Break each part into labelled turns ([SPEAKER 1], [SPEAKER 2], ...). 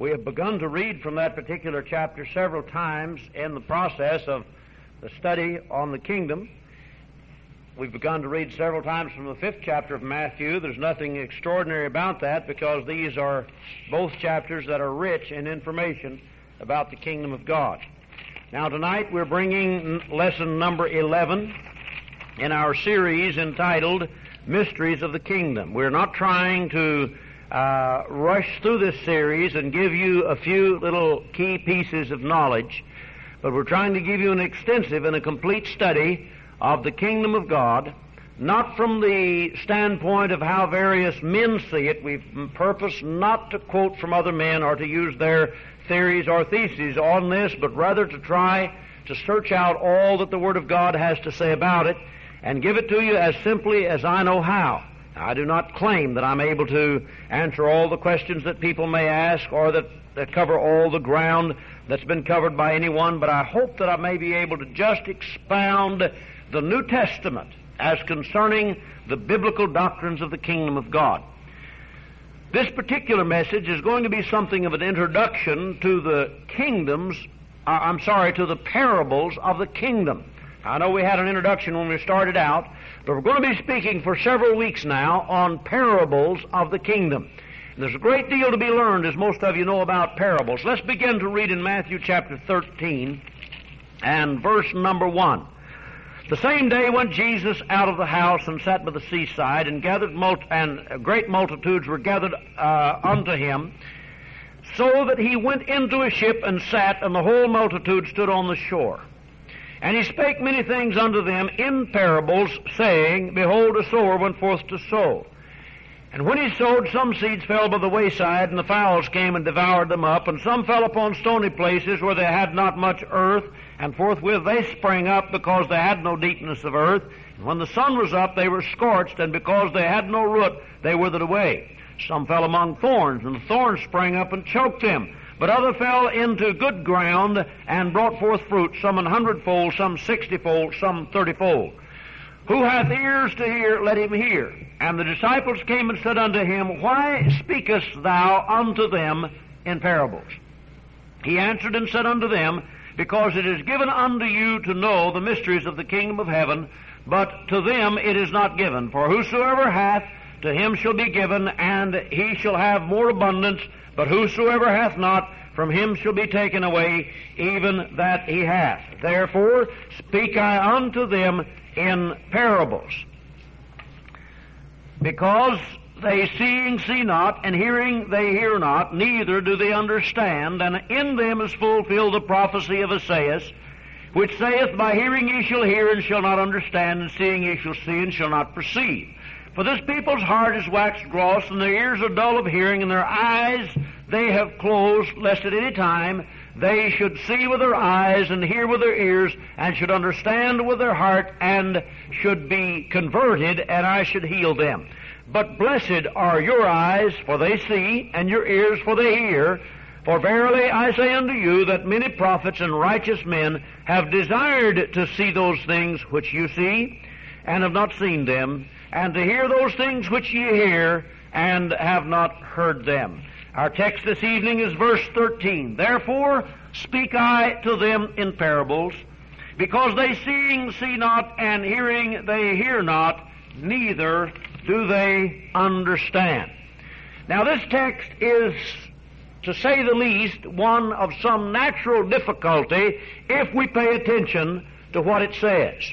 [SPEAKER 1] We have begun to read from that particular chapter several times in the process of the study on the kingdom. We've begun to read several times from the 5th chapter of Matthew. There's nothing extraordinary about that because these are both chapters that are rich in information about the kingdom of God. Now tonight we're bringing lesson number 11 in our series entitled Mysteries of the Kingdom. We're not trying to rush through this series and give you a few little key pieces of knowledge, but we're trying to give you an extensive and a complete study of the kingdom of God, not from the standpoint of how various men see it. We've purposed not to quote from other men or to use their theories or theses on this, but rather to try to search out all that the Word of God has to say about it and give it to you as simply as I know how. I do not claim that I'm able to answer all the questions that people may ask or that cover all the ground that's been covered by anyone, but I hope that I may be able to just expound the New Testament as concerning the biblical doctrines of the kingdom of God. This particular message is going to be something of an introduction to the to the parables of the kingdom. I know we had an introduction when we started out, but we're going to be speaking for several weeks now on parables of the kingdom. And there's a great deal to be learned, as most of you know, about parables. Let's begin to read in Matthew chapter 13 and verse number 1. The same day went Jesus out of the house and sat by the seaside, and great multitudes were gathered unto him, so that he went into a ship and sat, and the whole multitude stood on the shore. And he spake many things unto them in parables, saying, Behold, a sower went forth to sow. And when he sowed, some seeds fell by the wayside, and the fowls came and devoured them up. And some fell upon stony places where they had not much earth, and forthwith they sprang up, because they had no deepness of earth. And when the sun was up, they were scorched, and because they had no root, they withered away. Some fell among thorns, and the thorns sprang up and choked them. But other fell into good ground, and brought forth fruit, some 100-fold, some 60-fold, some 30-fold. Who hath ears to hear, let him hear. And the disciples came and said unto him, Why speakest thou unto them in parables? He answered and said unto them, Because it is given unto you to know the mysteries of the kingdom of heaven, but to them it is not given. For whosoever hath, to him shall be given, and he shall have more abundance. But whosoever hath not, from him shall be taken away even that he hath. Therefore speak I unto them in parables. Because they seeing see not, and hearing they hear not, neither do they understand. And in them is fulfilled the prophecy of Esaias, which saith, By hearing ye shall hear, and shall not understand, and seeing ye shall see, and shall not perceive. For this people's heart is waxed gross, and their ears are dull of hearing, and their eyes they have closed, lest at any time they should see with their eyes, and hear with their ears, and should understand with their heart, and should be converted, and I should heal them. But blessed are your eyes, for they see, and your ears, for they hear. For verily I say unto you, that many prophets and righteous men have desired to see those things which you see, and have not seen them, and to hear those things which ye hear, and have not heard them. Our text this evening is verse 13. Therefore speak I to them in parables, because they seeing see not, and hearing they hear not, neither do they understand. Now this text is, to say the least, one of some natural difficulty if we pay attention to what it says.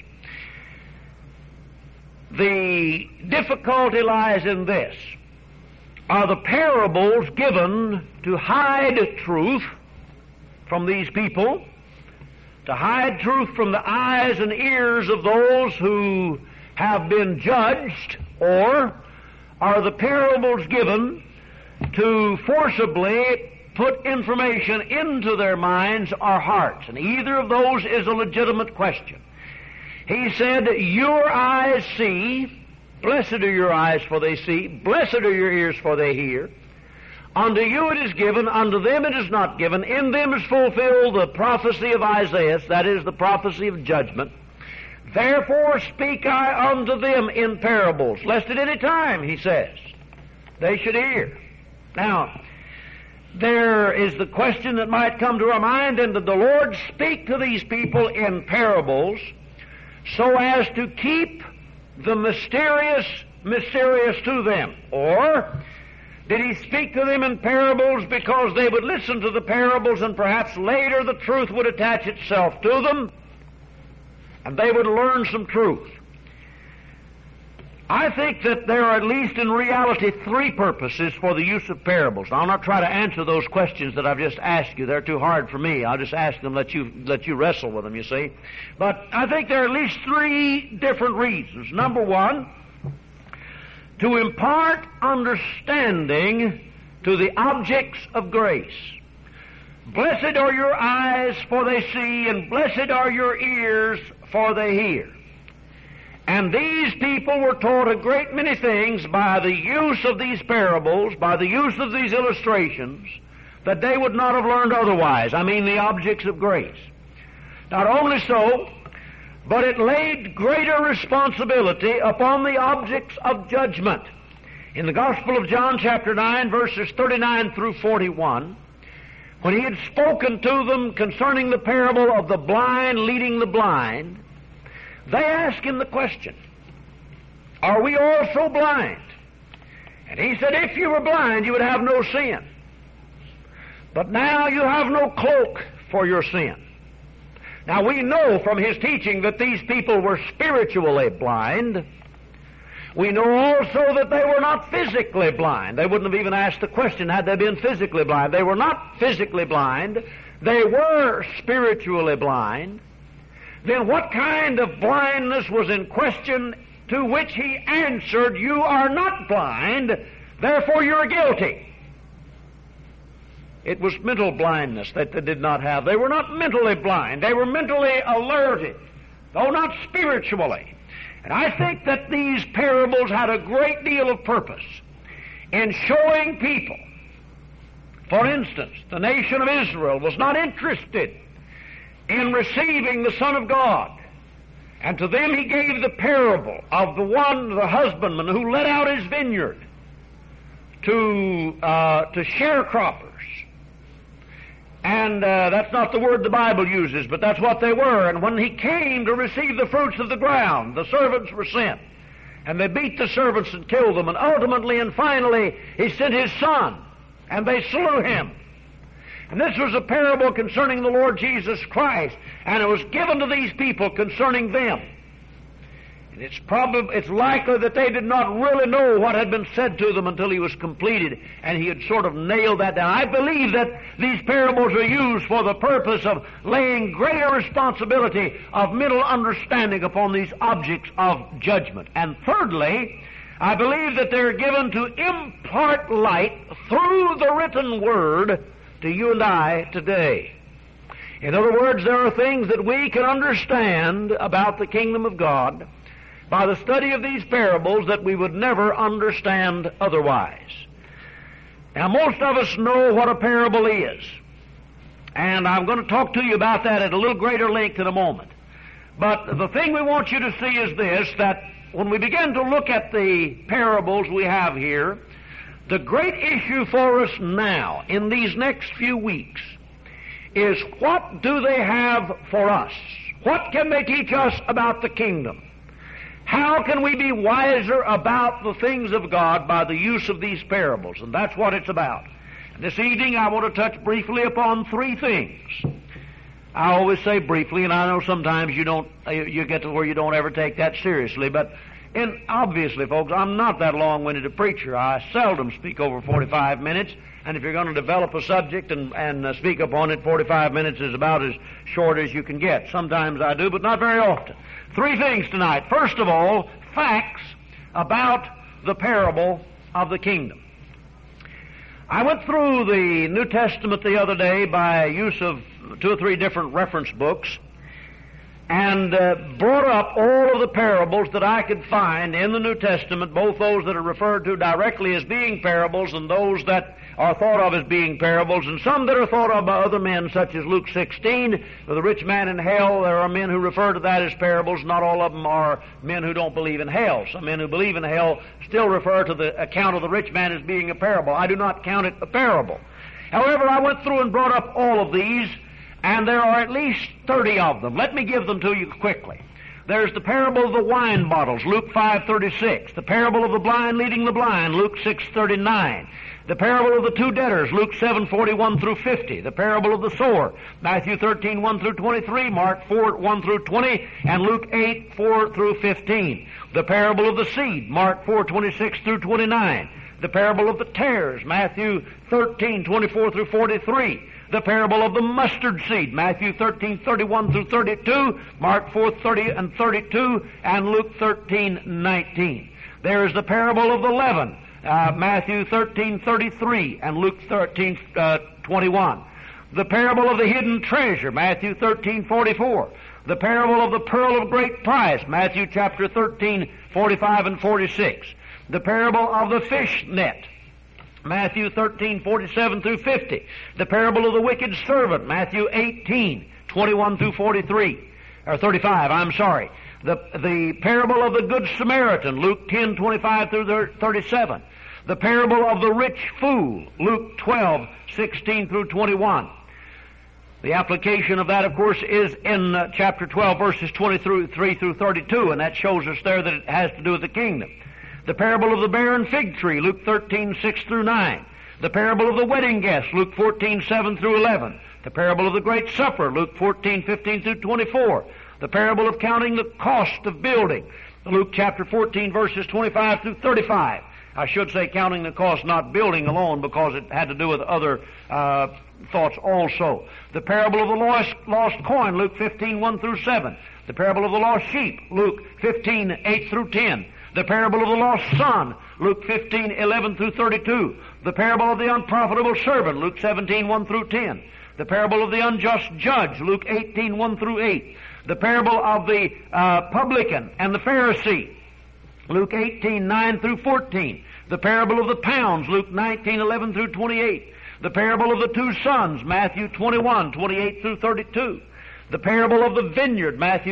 [SPEAKER 1] The difficulty lies in this. Are the parables given to hide truth from these people, to hide truth from the eyes and ears of those who have been judged, or are the parables given to forcibly put information into their minds or hearts? And either of those is a legitimate question. He said, Your eyes see, blessed are your eyes for they see, blessed are your ears for they hear. Unto you it is given, unto them it is not given. In them is fulfilled the prophecy of Isaiah, that is, the prophecy of judgment. Therefore speak I unto them in parables, lest at any time, he says, they should hear. Now, there is the question that might come to our mind, and did the Lord speak to these people in parables so as to keep the mysterious to them? Or did He speak to them in parables because they would listen to the parables and perhaps later the truth would attach itself to them and they would learn some truth? I think that there are at least in reality three purposes for the use of parables. Now, I'll not try to answer those questions that I've just asked you. They're too hard for me. I'll just ask them, let you wrestle with them, you see. But I think there are at least three different reasons. Number one, to impart understanding to the objects of grace. Blessed are your eyes, for they see, and blessed are your ears, for they hear. And these people were taught a great many things by the use of these parables, by the use of these illustrations, that they would not have learned otherwise. I mean the objects of grace. Not only so, but it laid greater responsibility upon the objects of judgment. In the Gospel of John chapter 9, verses 39 through 41, when He had spoken to them concerning the parable of the blind leading the blind, they asked Him the question, are we also blind? And He said, if you were blind, you would have no sin. But now you have no cloak for your sin. Now we know from His teaching that these people were spiritually blind. We know also that they were not physically blind. They wouldn't have even asked the question had they been physically blind. They were not physically blind. They were spiritually blind. Then what kind of blindness was in question, to which He answered, you are not blind, therefore you're guilty? It was mental blindness that they did not have. They were not mentally blind. They were mentally alerted, though not spiritually. And I think that these parables had a great deal of purpose in showing people. For instance, the nation of Israel was not interested in receiving the Son of God. And to them He gave the parable of the husbandman who let out his vineyard to sharecroppers. And that's not the word the Bible uses, but that's what they were. And when he came to receive the fruits of the ground, the servants were sent. And they beat the servants and killed them. And ultimately and finally, He sent His Son, and they slew Him. And this was a parable concerning the Lord Jesus Christ, and it was given to these people concerning them. And it's likely that they did not really know what had been said to them until He was completed, and He had sort of nailed that down. I believe that these parables are used for the purpose of laying greater responsibility of mental understanding upon these objects of judgment. And thirdly, I believe that they're given to impart light through the written Word to you and I today. In other words, there are things that we can understand about the kingdom of God by the study of these parables that we would never understand otherwise. Now, most of us know what a parable is, and I'm going to talk to you about that at a little greater length in a moment. But the thing we want you to see is this, that when we begin to look at the parables we have here, the great issue for us now, in these next few weeks, is what do they have for us? What can they teach us about the kingdom? How can we be wiser about the things of God by the use of these parables? And that's what it's about. And this evening I want to touch briefly upon three things. I always say briefly, and I know sometimes you get to where you don't ever take that seriously, but obviously, folks, I'm not that long-winded a preacher. I seldom speak over 45 minutes, and if you're going to develop a subject and speak upon it, 45 minutes is about as short as you can get. Sometimes I do, but not very often. Three things tonight. First of all, facts about the parable of the kingdom. I went through the New Testament the other day by use of 2 or 3 different reference books, and brought up all of the parables that I could find in the New Testament, both those that are referred to directly as being parables and those that are thought of as being parables, and some that are thought of by other men, such as Luke 16, with the rich man in hell. There are men who refer to that as parables. Not all of them are men who don't believe in hell. Some men who believe in hell still refer to the account of the rich man as being a parable. I do not count it a parable. However, I went through and brought up all of these, and there are at least 30 of them. Let me give them to you quickly. There's the parable of the wine bottles, Luke 5:36. The parable of the blind leading the blind, Luke 6:39. The parable of the two debtors, Luke 7:41 through 50. The parable of the sower, Matthew 13:1 through 23, Mark 4:1 through 20, and Luke 8:4 through 15. The parable of the seed, Mark 4:26 through 29. The parable of the tares, Matthew 13:24 through 43. The parable of the mustard seed, Matthew 13:31 through 32, Mark 4:30 and 32, and Luke 13:19. There is the parable of the leaven, Matthew 13:33 and Luke 13:21. The parable of the hidden treasure, Matthew 13:44. The parable of the pearl of great price, Matthew chapter 13:45 and 46. The parable of the fish net, Matthew 13:47 through 50. The parable of the wicked servant, Matthew 18:21 through 43, or 35, I'm sorry. The parable of the Good Samaritan, Luke 10:25 through 37. The parable of the rich fool, Luke 12:16 through 21. The application of that, of course, is in chapter 12, verses 23 through 32, and that shows us there that it has to do with the kingdom. The parable of the barren fig tree, Luke 13:6 through 9. The parable of the wedding guest, Luke 14:7 through 11. The parable of the great supper, Luke 14:15 through 24. The parable of counting the cost of building, Luke chapter 14, verses 25 through 35. I should say counting the cost, not building alone, because it had to do with other thoughts also. The parable of the lost coin, Luke 15:1 through 7. The parable of the lost sheep, Luke 15:8 through 10. The parable of the lost son, Luke 15:11 through 32. The parable of the unprofitable servant, Luke 17:1 through 10. The parable of the unjust judge, Luke 18:1 through 8. The parable of the publican and the Pharisee, Luke 18:9 through 14. The parable of the pounds, Luke 19:11 through 28. The parable of the two sons, Matthew 21:28 through 32. The parable of the vineyard, Matthew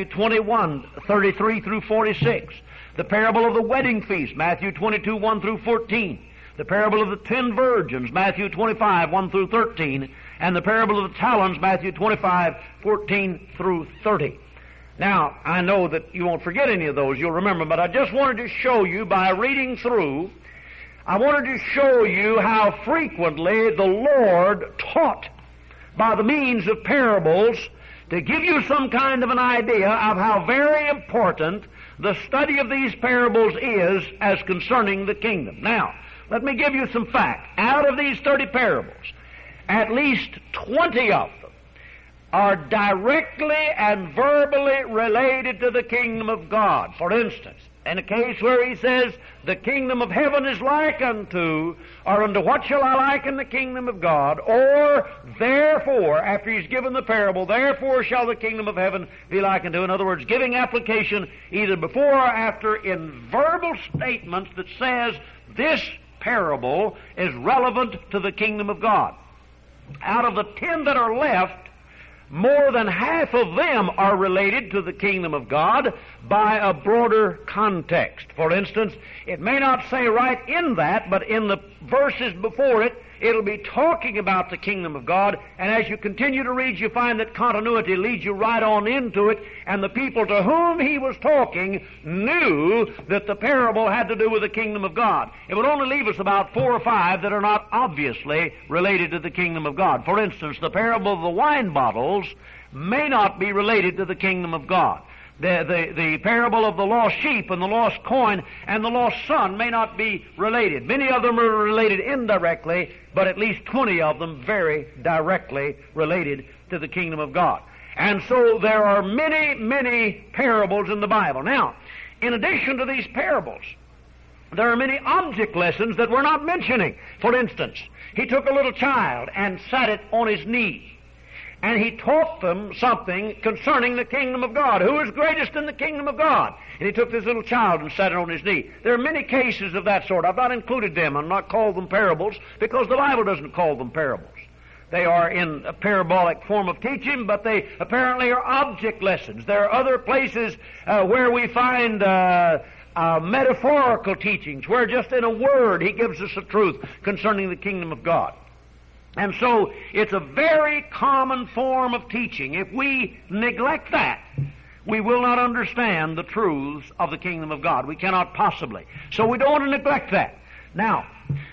[SPEAKER 1] 21:33 through 46. The parable of the wedding feast, Matthew 22:1 through 14. The parable of the 10 virgins, Matthew 25:1 through 13. And the parable of the talents, Matthew 25:14 through 30. Now, I know that you won't forget any of those, you'll remember, but I just wanted to show you by reading through, I wanted to show you how frequently the Lord taught by the means of parables to give you some kind of an idea of how very important the study of these parables is as concerning the kingdom. Now, let me give you some facts. Out of these 30 parables, at least 20 of them are directly and verbally related to the kingdom of God. For instance, in a case where he says, the kingdom of heaven is like unto, or unto what shall I liken the kingdom of God? Or, therefore, after he's given the parable, therefore shall the kingdom of heaven be like unto. In other words, giving application either before or after in verbal statements that says this parable is relevant to the kingdom of God. Out of the 10 that are left, more than half of them are related to the kingdom of God by a broader context. For instance, it may not say right in that, but in the verses before it, it'll be talking about the kingdom of God, and as you continue to read, you find that continuity leads you right on into it, and the people to whom he was talking knew that the parable had to do with the kingdom of God. It would only leave us about 4 or 5 that are not obviously related to the kingdom of God. For instance, the parable of the wine bottles may not be related to the kingdom of God. The parable of the lost sheep and the lost coin and the lost son may not be related. Many of them are related indirectly, but at least 20 of them very directly related to the kingdom of God. And so there are many, many parables in the Bible. Now, in addition to these parables, there are many object lessons that we're not mentioning. For instance, he took a little child and sat it on his knee, and he taught them something concerning the kingdom of God. Who is greatest in the kingdom of God? And he took this little child and sat it on his knee. There are many cases of that sort. I've not included them. I've not called them parables because the Bible doesn't call them parables. They are in a parabolic form of teaching, but they apparently are object lessons. There are other places where we find metaphorical teachings, where just in a word he gives us the truth concerning the kingdom of God. And so it's a very common form of teaching. If we neglect that, we will not understand the truths of the kingdom of God. We cannot possibly. So we don't want to neglect that. Now,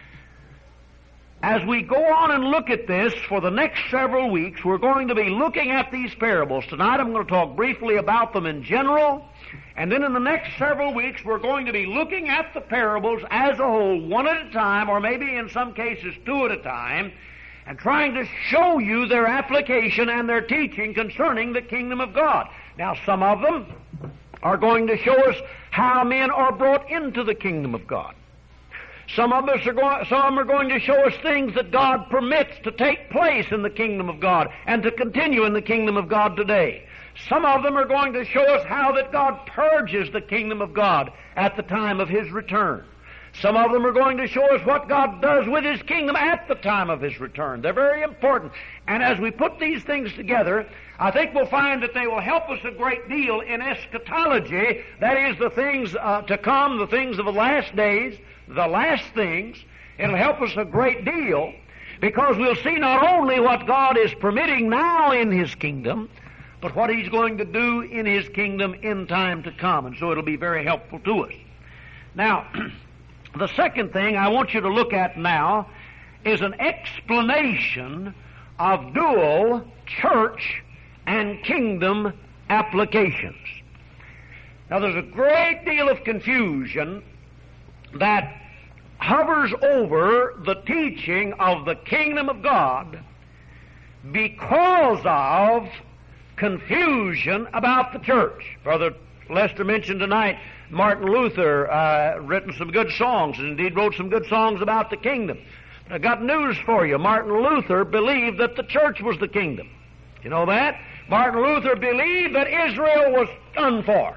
[SPEAKER 1] as we go on and look at this for the next several weeks, we're going to be looking at these parables. Tonight I'm going to talk briefly about them in general, and then in the next several weeks we're going to be looking at the parables as a whole, one at a time, or maybe in some cases two at a time, and trying to show you their application and their teaching concerning the kingdom of God. Now, some of them are going to show us how men are brought into the kingdom of God. Some of them are going to show us things that God permits to take place in the kingdom of God and to continue in the kingdom of God today. Some of them are going to show us how that God purges the kingdom of God at the time of His return. Some of them are going to show us what God does with His kingdom at the time of His return. They're very important. And as we put these things together, I think we'll find that they will help us a great deal in eschatology, that is, the things to come, the things of the last days, the last things. It'll help us a great deal because we'll see not only what God is permitting now in His kingdom, but what He's going to do in His kingdom in time to come. And so it'll be very helpful to us. Now, the second thing I want you to look at now is an explanation of dual church and kingdom applications. Now, there's a great deal of confusion that hovers over the teaching of the kingdom of God because of confusion about the church. Brother Lester mentioned tonight Martin Luther written some good songs, and indeed wrote some good songs about the kingdom. But I got news for you. Martin Luther believed that the church was the kingdom. You know that? Martin Luther believed that Israel was done for.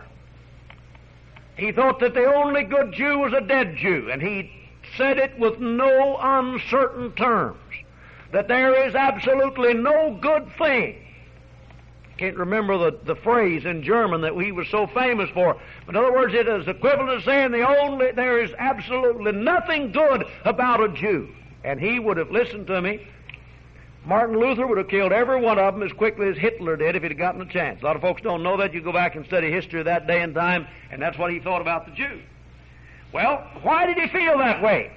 [SPEAKER 1] He thought that the only good Jew was a dead Jew, and he said it with no uncertain terms, that there is absolutely no good thing. Can't remember the phrase in German that he was so famous for. But in other words, it is equivalent to saying there is absolutely nothing good about a Jew. And he would have listened to me. Martin Luther would have killed every one of them as quickly as Hitler did if he'd gotten a chance. A lot of folks don't know that. You go back and study history of that day and time, and that's what he thought about the Jew. Well, why did he feel that way?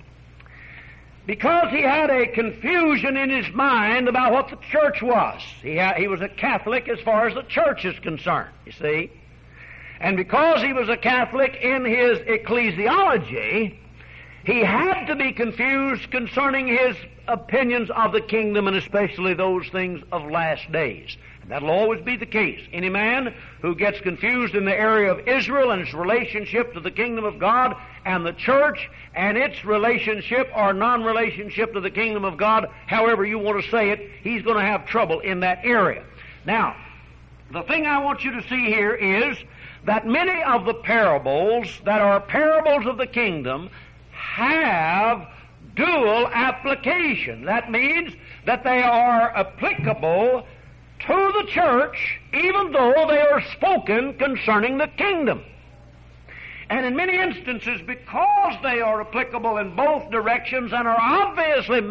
[SPEAKER 1] Because he had a confusion in his mind about what the church was. He was a Catholic as far as the church is concerned, you see. And because he was a Catholic in his ecclesiology, he had to be confused concerning his opinions of the kingdom, and especially those things of last days. And that'll always be the case. Any man who gets confused in the area of Israel and its relationship to the kingdom of God and the church and its relationship or non-relationship to the kingdom of God, however you want to say it, he's going to have trouble in that area. Now, the thing I want you to see here is that many of the parables that are parables of the kingdom have dual application. That means that they are applicable to the church even though they are spoken concerning the kingdom. And in many instances, because they are applicable in both directions and are obviously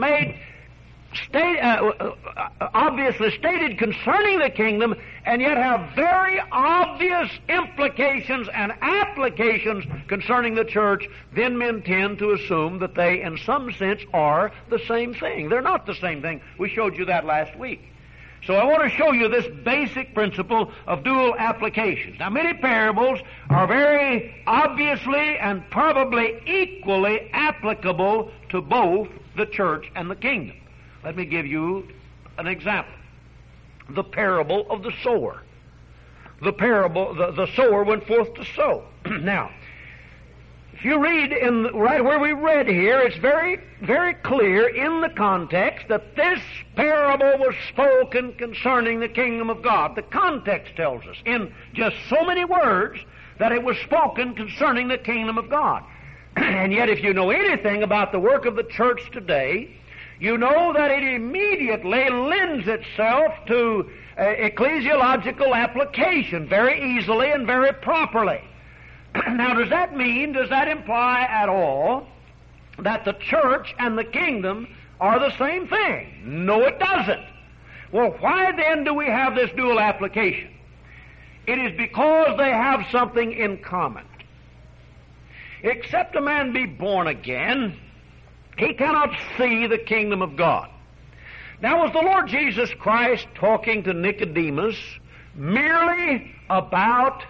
[SPEAKER 1] stated concerning the kingdom, and yet have very obvious implications and applications concerning the church, then men tend to assume that they, in some sense, are the same thing. They're not the same thing. We showed you that last week. So I want to show you this basic principle of dual applications. Now, many parables are very obviously and probably equally applicable to both the church and the kingdom. Let me give you an example. The parable of the sower. The parable, the sower went forth to sow. Now, if you read right where we read here, it's very, very clear in the context that this parable was spoken concerning the kingdom of God. The context tells us in just so many words that it was spoken concerning the kingdom of God. And yet, if you know anything about the work of the church today, you know that it immediately lends itself to ecclesiological application very easily and very properly. Now, does that imply at all that the church and the kingdom are the same thing. No, it doesn't. Well, why then do we have this dual application? It is because they have something in common. Except a man be born again, he cannot see the kingdom of God. Now, was the Lord Jesus Christ talking to Nicodemus merely about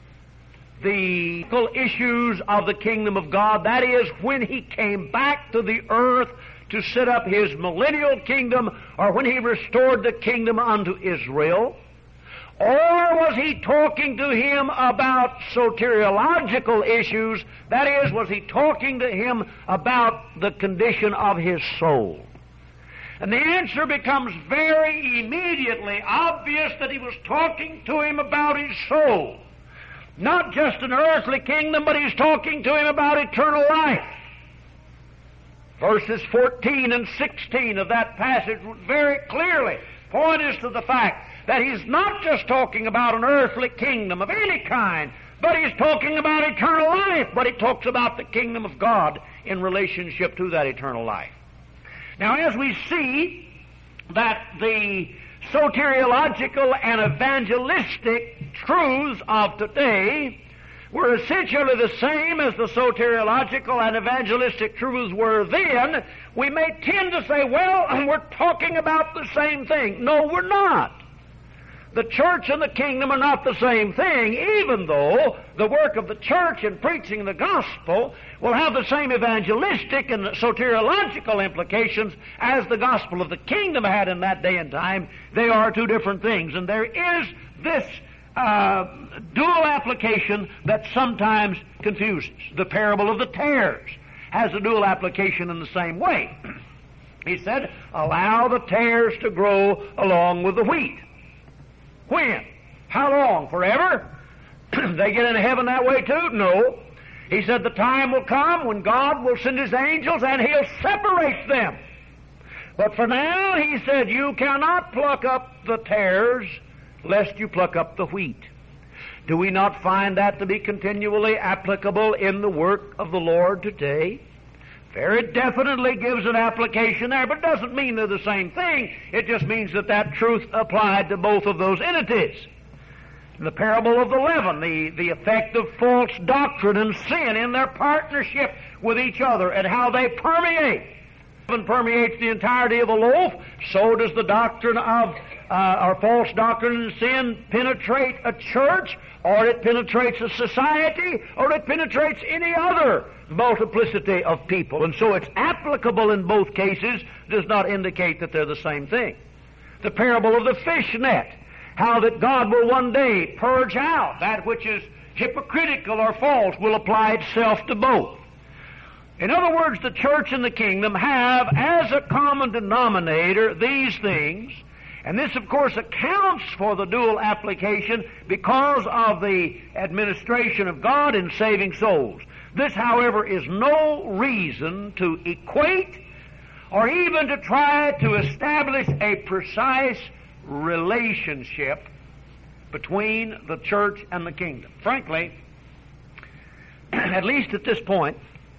[SPEAKER 1] the issues of the kingdom of God? That is, when he came back to the earth to set up his millennial kingdom, or when he restored the kingdom unto Israel? Or was he talking to him about soteriological issues? That is, was he talking to him about the condition of his soul? And the answer becomes very immediately obvious that he was talking to him about his soul. Not just an earthly kingdom, but he's talking to him about eternal life. Verses 14 and 16 of that passage very clearly point us to the fact that he's not just talking about an earthly kingdom of any kind, but he's talking about eternal life. But he talks about the kingdom of God in relationship to that eternal life. Now, as we see that the soteriological and evangelistic truths of today were essentially the same as the soteriological and evangelistic truths were then, we may tend to say, well, we're talking about the same thing. No, we're not. The church and the kingdom are not the same thing, even though the work of the church in preaching the gospel will have the same evangelistic and soteriological implications as the gospel of the kingdom had in that day and time. They are two different things. And there is this dual application that sometimes confuses. The parable of the tares has a dual application in the same way. He said, allow the tares to grow along with the wheat. When? How long? Forever? They get into heaven that way too? No. He said the time will come when God will send His angels and He'll separate them. But for now, He said, you cannot pluck up the tares lest you pluck up the wheat. Do we not find that to be continually applicable in the work of the Lord today? Very definitely gives an application there, but it doesn't mean they're the same thing. It just means that that truth applied to both of those entities. In the parable of the leaven, the effect of false doctrine and sin in their partnership with each other and how they permeate. Leaven permeates the entirety of a loaf, so does the doctrine of or false doctrine and sin penetrate a church, or it penetrates a society, or it penetrates any other multiplicity of people. And so it's applicable in both cases, does not indicate that they're the same thing. The parable of the fish net, how that God will one day purge out that which is hypocritical or false, will apply itself to both. In other words, the church and the kingdom have as a common denominator these things, and this, of course, accounts for the dual application because of the administration of God in saving souls. This, however, is no reason to equate or even to try to establish a precise relationship between the church and the kingdom. Frankly, at least at this point,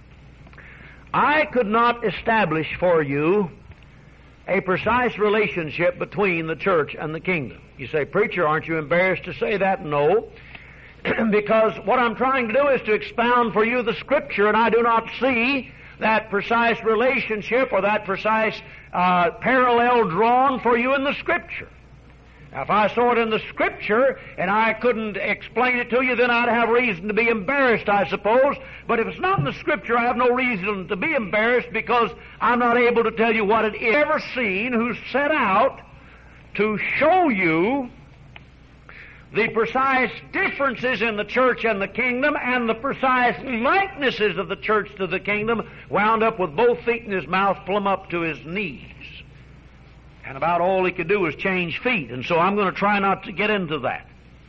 [SPEAKER 1] I could not establish for you a precise relationship between the church and the kingdom. You say, preacher, aren't you embarrassed to say that? No, because what I'm trying to do is to expound for you the Scripture, and I do not see that precise relationship or that precise parallel drawn for you in the Scripture. Now, if I saw it in the Scripture and I couldn't explain it to you, then I'd have reason to be embarrassed, I suppose. But if it's not in the Scripture, I have no reason to be embarrassed because I'm not able to tell you what it is. I've ever seen who's set out to show you the precise differences in the church and the kingdom and the precise likenesses of the church to the kingdom, wound up with both feet in his mouth plumb up to his knees. And about all he could do was change feet. And so I'm going to try not to get into that.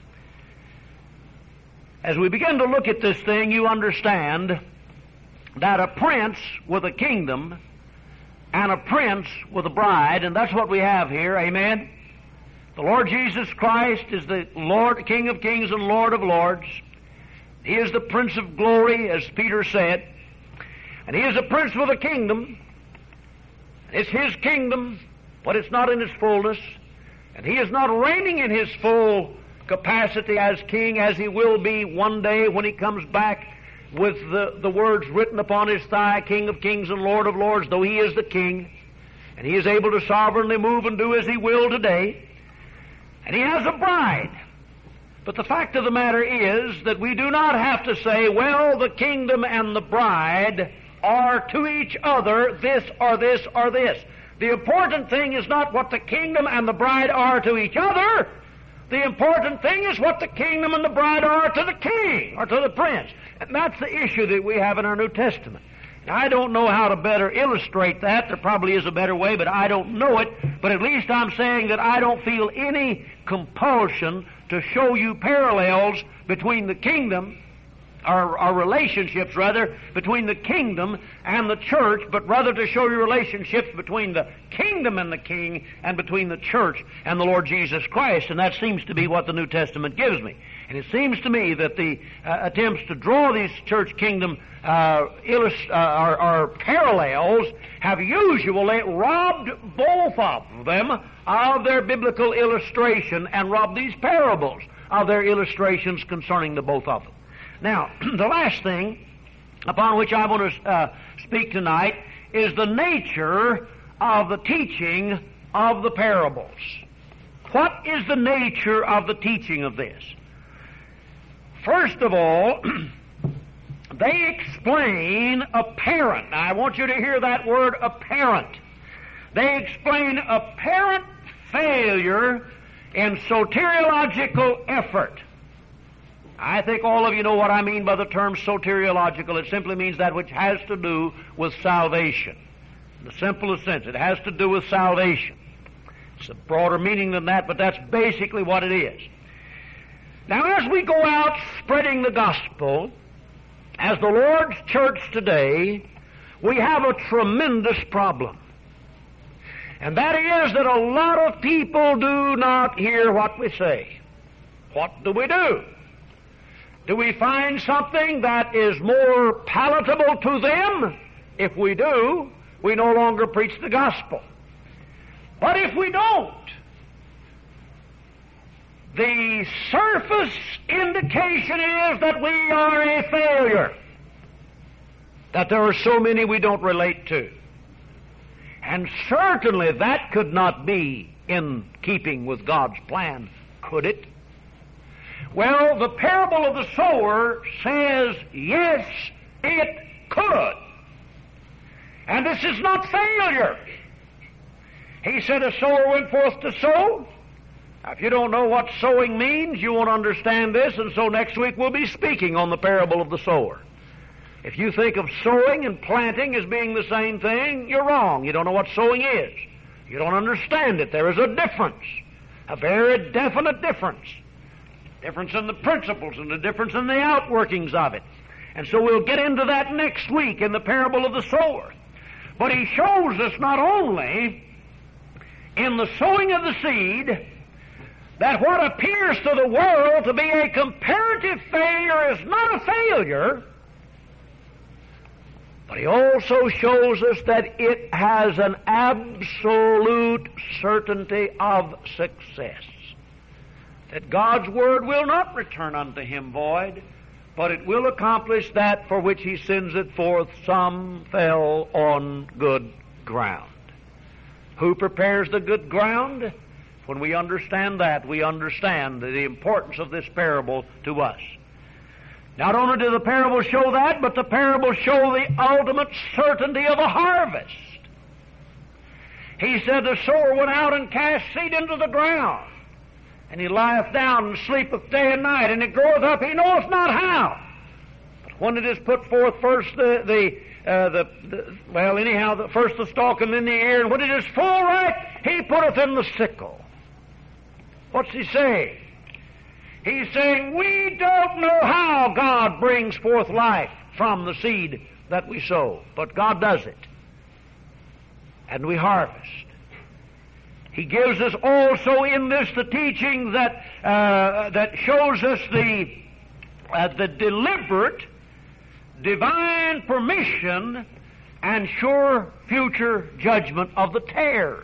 [SPEAKER 1] As we begin to look at this thing, you understand that a prince with a kingdom and a prince with a bride, and that's what we have here, amen? The Lord Jesus Christ is the Lord, King of kings and Lord of lords. He is the Prince of glory, as Peter said. And He is a prince with a kingdom. It's His kingdom, but it's not in its fullness. And He is not reigning in His full capacity as king as He will be one day when He comes back with the words written upon His thigh, King of kings and Lord of lords, though He is the king. And He is able to sovereignly move and do as He will today. And He has a bride. But the fact of the matter is that we do not have to say, well, the kingdom and the bride are to each other this or this or this. The important thing is not what the kingdom and the bride are to each other. The important thing is what the kingdom and the bride are to the king or to the prince. And that's the issue that we have in our New Testament. Now, I don't know how to better illustrate that. There probably is a better way, but I don't know it. But at least I'm saying that I don't feel any compulsion to show you parallels between the kingdom, or relationships, rather, between the kingdom and the church, but rather to show you relationships between the kingdom and the king and between the church and the Lord Jesus Christ. And that seems to be what the New Testament gives me. And it seems to me that the attempts to draw these church kingdom or parallels have usually robbed both of them of their biblical illustration and robbed these parables of their illustrations concerning the both of them. Now, the last thing upon which I want to speak tonight is the nature of the teaching of the parables. What is the nature of the teaching of this? First of all, they explain apparent. Now, I want you to hear that word apparent. They explain apparent failure in soteriological effort. I think all of you know what I mean by the term soteriological. It simply means that which has to do with salvation. In the simplest sense, it has to do with salvation. It's a broader meaning than that, but that's basically what it is. Now, as we go out spreading the gospel, as the Lord's church today, we have a tremendous problem. And that is that a lot of people do not hear what we say. What do we do? Do we find something that is more palatable to them? If we do, we no longer preach the gospel. But if we don't, the surface indication is that we are a failure, that there are so many we don't relate to. And certainly that could not be in keeping with God's plan, could it? Well, the parable of the sower says, yes, it could. And this is not failure. He said a sower went forth to sow. Now, if you don't know what sowing means, you won't understand this, and so next week we'll be speaking on the parable of the sower. If you think of sowing and planting as being the same thing, you're wrong. You don't know what sowing is. You don't understand it. There is a difference, a very definite difference. Difference in the principles and the difference in the outworkings of it. And so we'll get into that next week in the parable of the sower. But he shows us not only in the sowing of the seed that what appears to the world to be a comparative failure is not a failure, but he also shows us that it has an absolute certainty of success. That God's Word will not return unto Him void, but it will accomplish that for which He sends it forth. Some fell on good ground. Who prepares the good ground? When we understand that, we understand the importance of this parable to us. Not only do the parable show that, but the parable show the ultimate certainty of a harvest. He said the sower went out and cast seed into the ground. And he lieth down and sleepeth day and night, and it groweth up, he knoweth not how. But when it is put forth first first the stalk and then the ear, and when it is full ripe, he putteth in the sickle. What's he saying? He's saying, we don't know how God brings forth life from the seed that we sow, but God does it. And we harvest. He gives us also in this the teaching that shows us the deliberate divine permission and sure future judgment of the tares.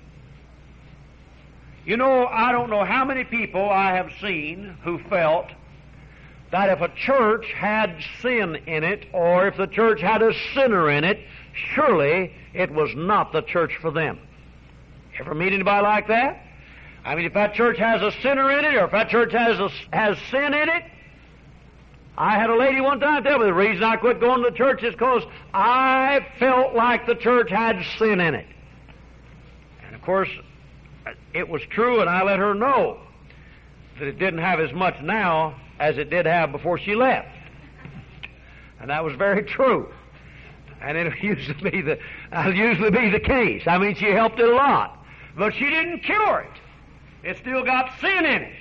[SPEAKER 1] You know, I don't know how many people I have seen who felt that if a church had sin in it, or if the church had a sinner in it, surely it was not the church for them. Ever meet anybody like that? I mean, if that church has a sinner in it, or if that church has sin in it, I had a lady one time tell me the reason I quit going to the church is because I felt like the church had sin in it. And of course, it was true, and I let her know that it didn't have as much now as it did have before she left. And that was very true. And it'll usually be the case. I mean, she helped it a lot. But she didn't cure it. It still got sin in it.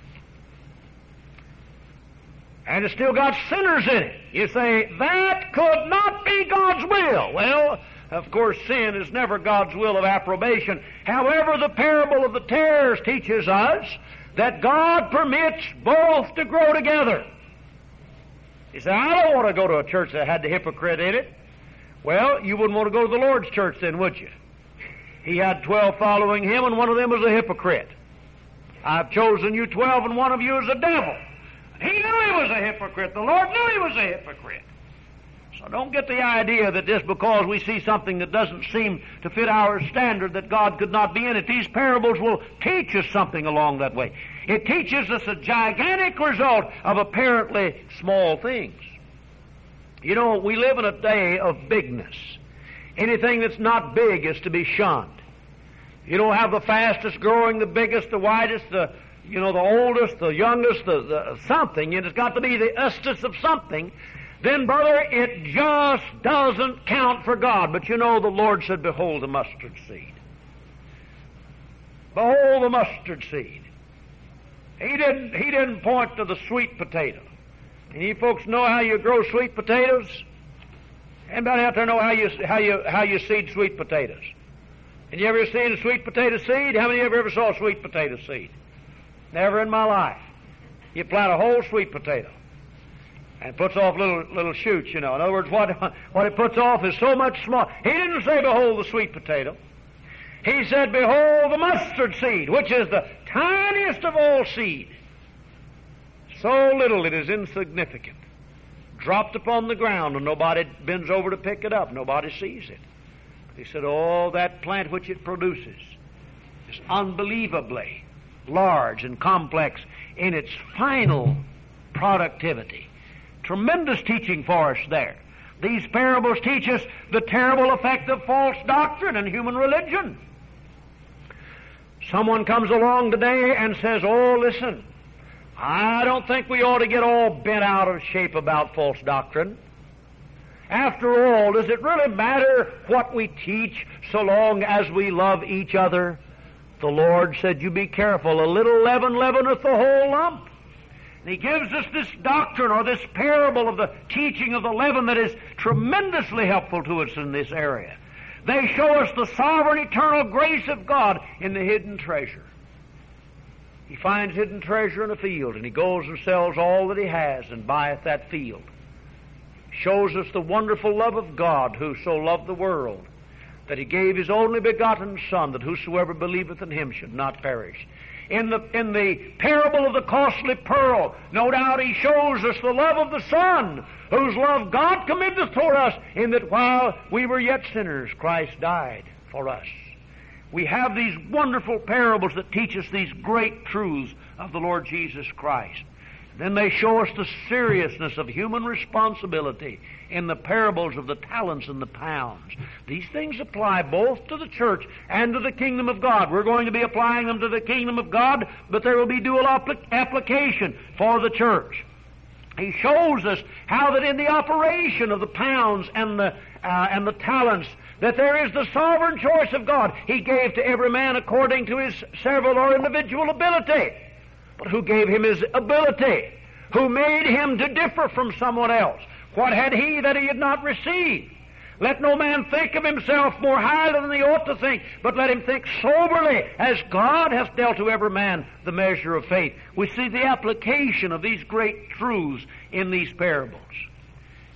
[SPEAKER 1] And it still got sinners in it. You say, that could not be God's will. Well, of course, sin is never God's will of approbation. However, the parable of the tares teaches us that God permits both to grow together. You say, I don't want to go to a church that had the hypocrite in it. Well, you wouldn't want to go to the Lord's church then, would you? He had 12 following him, and one of them was a hypocrite. I've chosen you 12, and one of you is a devil. He knew he was a hypocrite. The Lord knew he was a hypocrite. So don't get the idea that just because we see something that doesn't seem to fit our standard that God could not be in it. These parables will teach us something along that way. It teaches us a gigantic result of apparently small things. You know, we live in a day of bigness. Anything that's not big is to be shunned. You don't have the fastest growing, the biggest, the widest, the oldest, the youngest, the something, and it's got to be the estus of something. Then, brother, it just doesn't count for God. But you know, the Lord said, behold the mustard seed. Behold the mustard seed. He didn't point to the sweet potato. And you folks know how you grow sweet potatoes? Anybody out there know how you seed sweet potatoes? And you ever seen a sweet potato seed? How many of you ever saw a sweet potato seed? Never in my life. You plant a whole sweet potato, and it puts off little shoots, you know. In other words, what it puts off is so much small. He didn't say, behold the sweet potato. He said, behold the mustard seed, which is the tiniest of all seed. So little it is insignificant. Dropped upon the ground, and nobody bends over to pick it up. Nobody sees it. He said, oh, that plant which it produces is unbelievably large and complex in its final productivity. Tremendous teaching for us there. These parables teach us the terrible effect of false doctrine in human religion. Someone comes along today and says, oh, listen, I don't think we ought to get all bent out of shape about false doctrine. After all, does it really matter what we teach so long as we love each other? The Lord said, you be careful. A little leaven leaveneth the whole lump. And He gives us this doctrine or this parable of the teaching of the leaven that is tremendously helpful to us in this area. They show us the sovereign eternal grace of God in the hidden treasure. He finds hidden treasure in a field, and he goes and sells all that he has and buyeth that field. Shows us the wonderful love of God, who so loved the world, that He gave His only begotten Son, that whosoever believeth in Him should not perish. In the parable of the costly pearl, no doubt He shows us the love of the Son, whose love God commendeth toward us, in that while we were yet sinners, Christ died for us. We have these wonderful parables that teach us these great truths of the Lord Jesus Christ. Then they show us the seriousness of human responsibility in the parables of the talents and the pounds. These things apply both to the church and to the kingdom of God. We're going to be applying them to the kingdom of God, but there will be dual application for the church. He shows us how that in the operation of the pounds and the talents, that there is the sovereign choice of God. He gave to every man according to his several or individual ability. But who gave him his ability? Who made him to differ from someone else? What had he that he had not received? Let no man think of himself more highly than he ought to think, but let him think soberly, as God hath dealt to every man the measure of faith. We see the application of these great truths in these parables.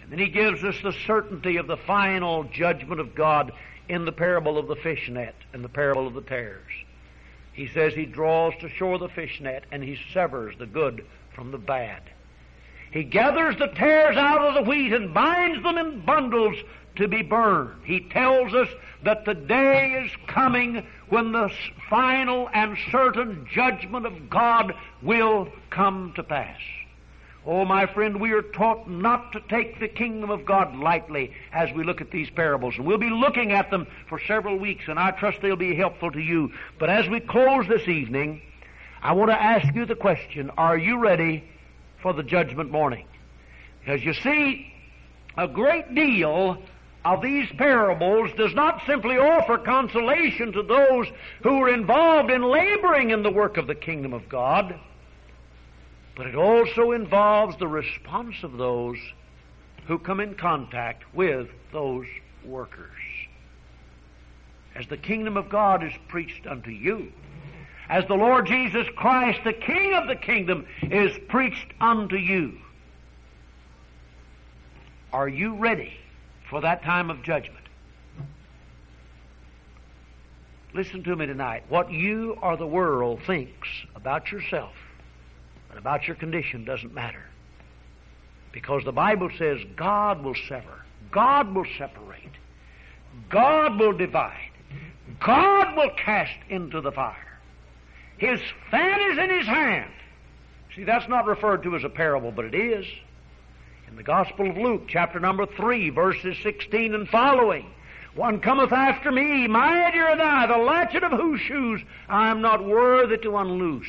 [SPEAKER 1] And he gives us the certainty of the final judgment of God in the parable of the fish net and the parable of the tares. He says he draws to shore the fish net and he severs the good from the bad. He gathers the tares out of the wheat and binds them in bundles to be burned. He tells us that the day is coming when the final and certain judgment of God will come to pass. Oh, my friend, we are taught not to take the kingdom of God lightly as we look at these parables. And we'll be looking at them for several weeks, and I trust they'll be helpful to you. But as we close this evening, I want to ask you the question, are you ready for the judgment morning? Because you see, a great deal of these parables does not simply offer consolation to those who are involved in laboring in the work of the kingdom of God, but it also involves the response of those who come in contact with those workers. As the kingdom of God is preached unto you, as the Lord Jesus Christ, the King of the kingdom, is preached unto you, are you ready for that time of judgment? Listen to me tonight. What you or the world thinks about yourself and about your condition doesn't matter. Because the Bible says God will sever, God will separate, God will divide, God will cast into the fire. His fan is in His hand. See, that's not referred to as a parable, but it is. In the Gospel of Luke, chapter number 3, verses 16 and following, one cometh after me, mightier than I, the latchet of whose shoes I am not worthy to unloose.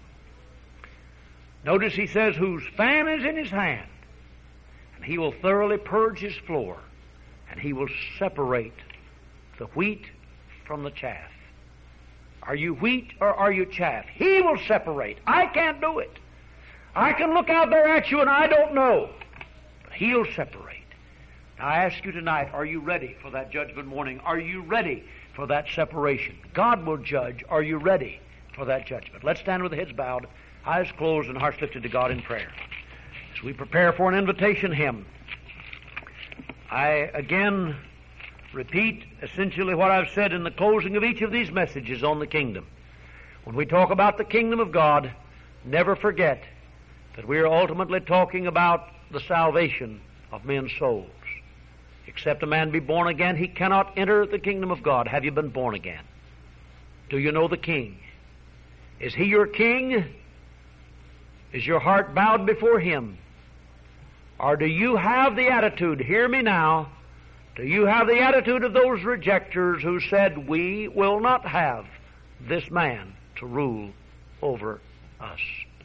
[SPEAKER 1] Notice he says, whose fan is in his hand, and he will thoroughly purge his floor, and he will separate the wheat from the chaff. Are you wheat or are you chaff? He will separate. I can't do it. I can look out there at you and I don't know. But He'll separate. Now, I ask you tonight, are you ready for that judgment morning? Are you ready for that separation? God will judge. Are you ready for that judgment? Let's stand with heads bowed, eyes closed, and hearts lifted to God in prayer. As we prepare for an invitation hymn, I again repeat essentially what I've said in the closing of each of these messages on the kingdom. When we talk about the kingdom of God, never forget that we are ultimately talking about the salvation of men's souls. Except a man be born again, he cannot enter the kingdom of God. Have you been born again? Do you know the King? Is He your King? Is your heart bowed before Him? Or do you have the attitude, hear me now, do you have the attitude of those rejectors who said, we will not have this man to rule over us?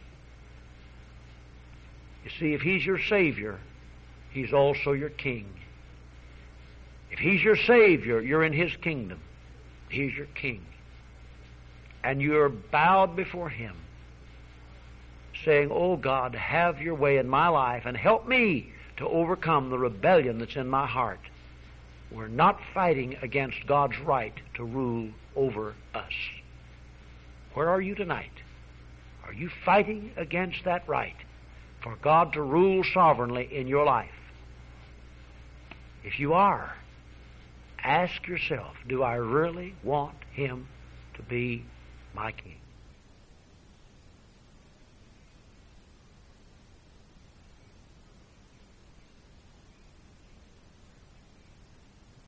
[SPEAKER 1] You see, if He's your Savior, He's also your King. If He's your Savior, you're in His kingdom. He's your King. And you're bowed before Him, saying, oh God, have your way in my life and help me to overcome the rebellion that's in my heart. We're not fighting against God's right to rule over us. Where are you tonight? Are you fighting against that right for God to rule sovereignly in your life? If you are, ask yourself, do I really want Him to be my King?